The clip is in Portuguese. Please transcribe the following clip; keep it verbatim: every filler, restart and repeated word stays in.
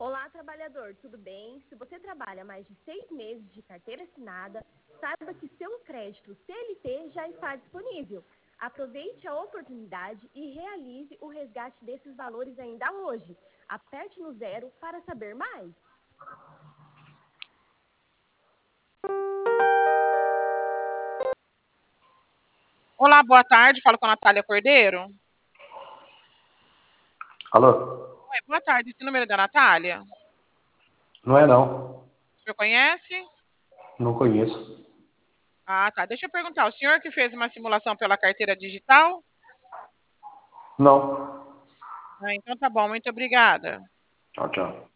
Olá, trabalhador, tudo bem? Se você trabalha mais de seis meses de carteira assinada, saiba que seu crédito C L T já está disponível. Aproveite a oportunidade e realize o resgate desses valores ainda hoje. Aperte no zero para saber mais. Olá, boa tarde. Falo com a Natália Cordeiro. Alô? Oi, boa tarde. Esse número é da Natália? Não é não. O senhor conhece? Não conheço. Ah, tá. Deixa eu perguntar. O senhor que fez uma simulação pela carteira digital? Não. Ah, então tá bom. Muito obrigada. Tchau, tchau.